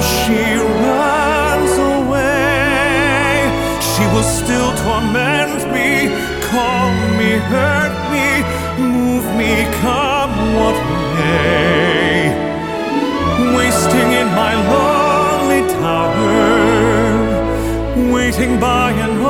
she runs away. She will still torment me, call me, hurt me, move me, come what may. Wasting in my lonely tower, waiting by an